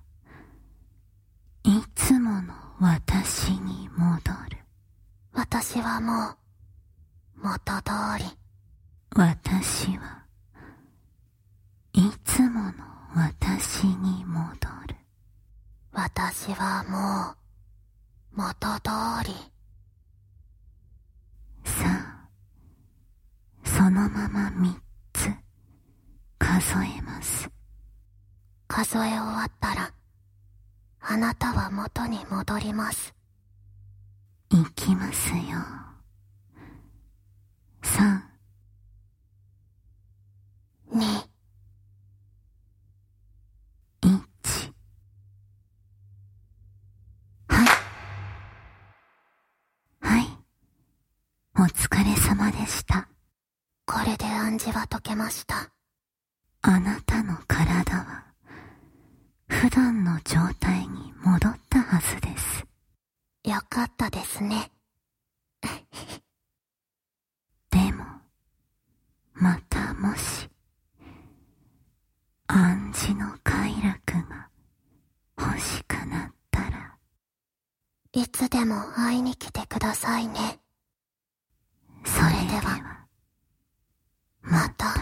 S1: はいつもの私に戻る。
S2: 私はもう元通り。
S1: 私はいつもの私に戻る。
S2: 私はもう元通り。
S1: さあ、そのまま三つ数えます。
S2: 数え終わったらあなたは元に戻ります。
S1: いきますよ。三、
S2: 二、
S1: 一。はい。はい。お疲れ様でした。
S2: これで暗示は解けました。
S1: あなたの体は普段の状態に戻ったはずです。
S2: よかったですね。
S1: でも、またもし、暗示の快楽が欲しくなったら、
S2: いつでも会いに来てくださいね。
S1: それでは、
S2: また。